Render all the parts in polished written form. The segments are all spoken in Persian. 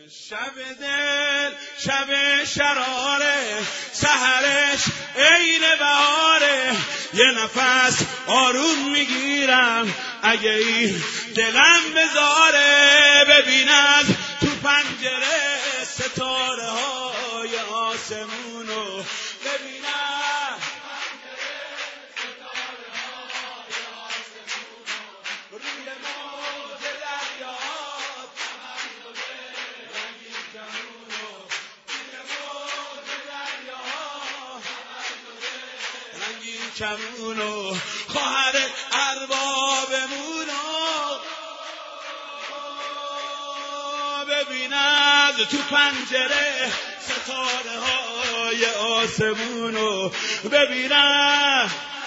شب دل شب شراره، سحرش عین بهاره، یه نفس آروم میگیرم اگه این دلم بذاره. ببین از تو پنجره ستاره های آسمونو، ببینم روی موج دریا رنگین کمونو، خواهر اربابمونو، ببین از تو پنجره ستاره های آسمونو، ببینم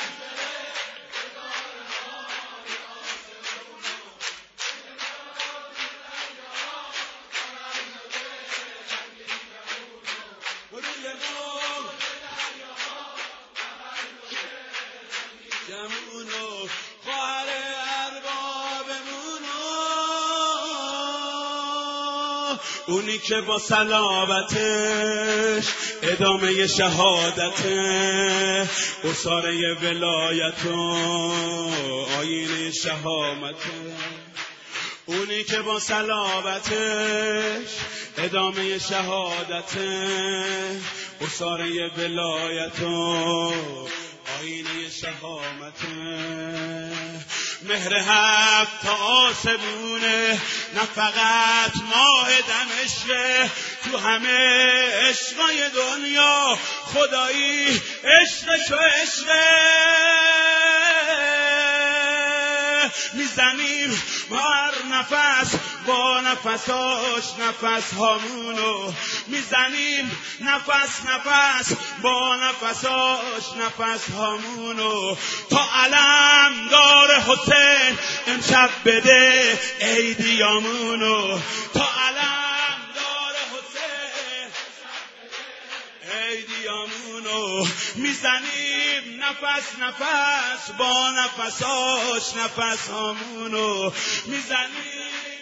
جمونو، خواهر اربابمونو، اونی که با صلابتش ادامه شهادته، اصاره ولایت و آینه شهامته، اونی که با صلابتش ادامه شهادته، اصاره ولایت و آینه شهامته، مهر حق تا آسمونه، نه فقط ماه دمشقه، تو همه عشقای دنیا خدایی عشقش و عشقه. میزنیم هر نفس با نفساش نفس هامونو، میزنیم نفس نفس با نفساش نفس هامونو، تا علم دار حسین امشب بده عیدیامونو، تا علم دار حسین عیدیامونو، میزنیم نفس نفس با نفساش نفس هامونو، میزنیم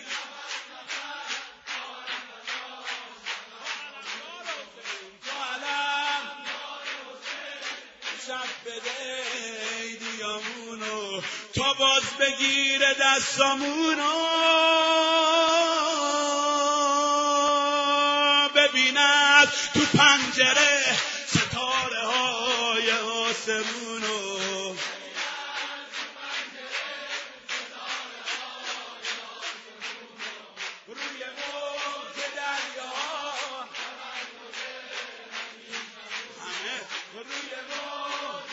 شب بده عیدیامونو، تا باز بگیره دستامونو، ببیند تو پنجره ستاره های آسمونو، روی موج دریا همه، روی موج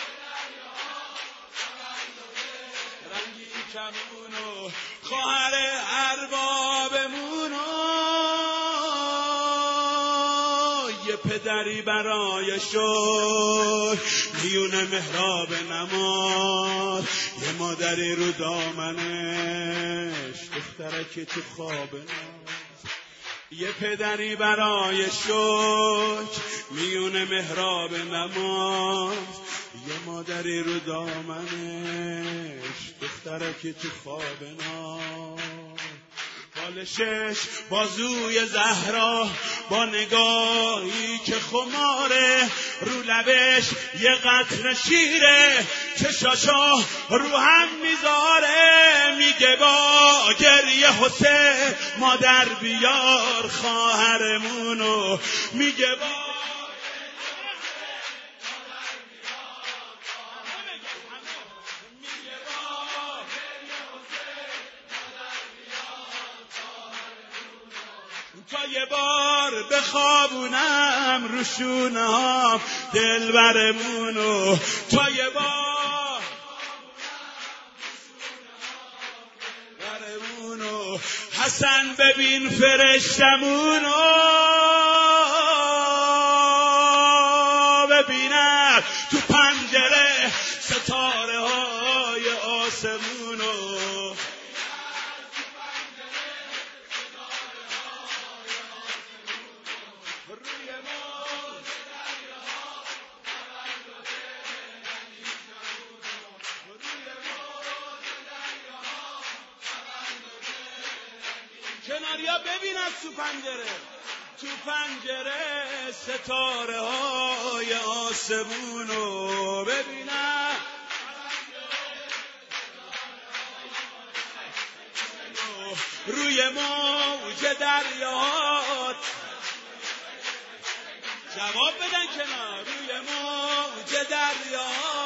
رنگین کمونو، خواهر اربابمونو، یه پدری برای شکر میونه محراب نماز، یه مادری رو دامنش دخترکی تو خواب ناز، یه پدری برای شکر میونه محراب نماز، یه مادری رو دامنش دخترکی تو خواب ناز، بالشش بازوی زهرا با نگاهی که خماره، رو لبش یه قطره شیره چشاشا رو هم میذاره، میگه با گریه حسین مادر بیار خواهرمونو، میگه با تا یه بار بخوابونم رو شونه‌هام دلبرمونو، تا یه بار برمونو، حسن ببین فرشتمونو، ببینم تو پنجره ستاره های آسمونو، کنار کناریا ببین از تو پنجره ستاره های آسمونو ببینم، روی موج دریات جواب بدن کنار، روی موج دریا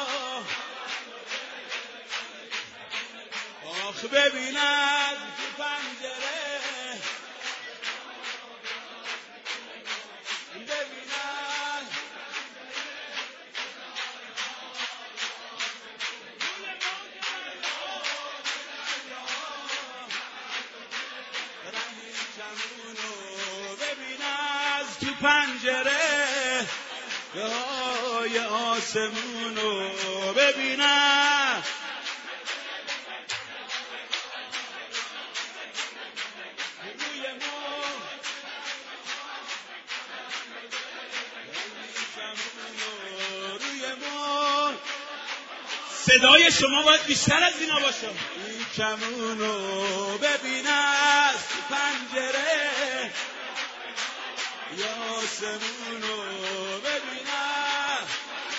آخ ببین از تو پنجره، ببین از رنگین کمونو، ببین از تو پنجره های آسمونو ببینم، روی ما صدای شما باید بیشتر از اینا باشه. این کمونو ببین از تو پنجره یا آسمونو ببینم،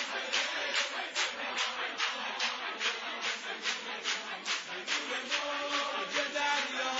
موج دریا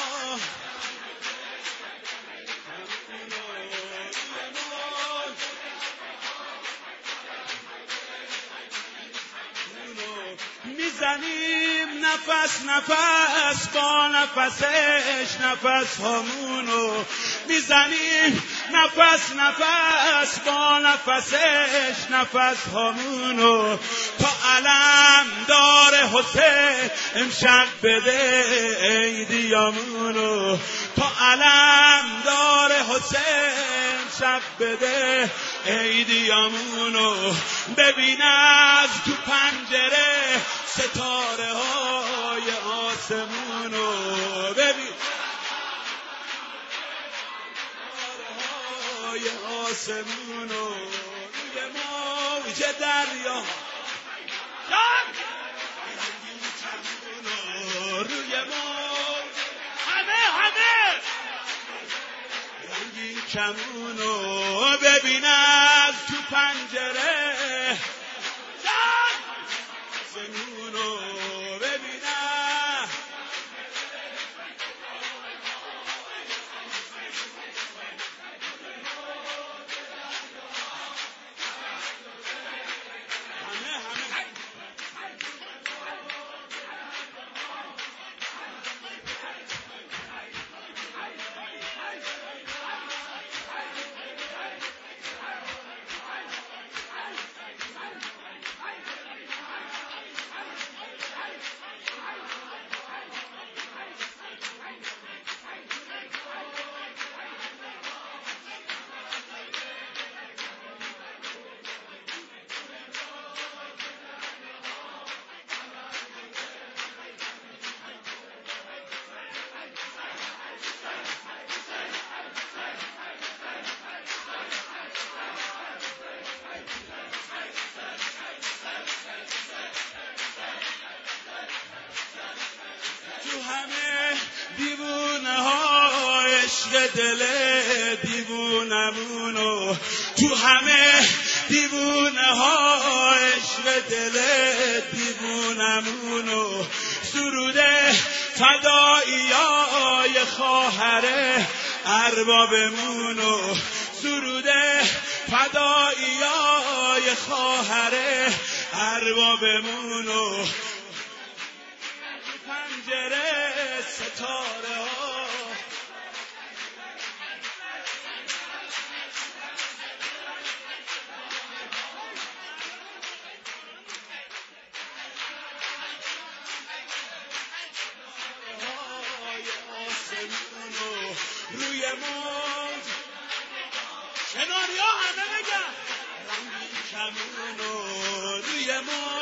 میزنیم نفس نفس با نفسش نفس همونو، میزنیم نفس نفس با نفسش نفس همونو، تا علم دار حسین امشب بده عیدیامونو، تا علم دار حسین امشب بده عیدیامونو، ببین از تو پنجره ستاره های آسمونو، ببین ستاره های آسمونو، روی موج دریا روی موج همه رنگین کمونو، ببین از تو پنجره زمونو ببینم، دیوونه ها عشق دل دیوونمونو، تو همه دیوونه ها عشق دل دیوونمونو، سروده فداییای خواهر اربابمونو، سروده فداییای خواهر اربابمونو، پنجره ستاره ها آسمونو، روی موج کناریا همه بگن رنگین کمونو، روی موج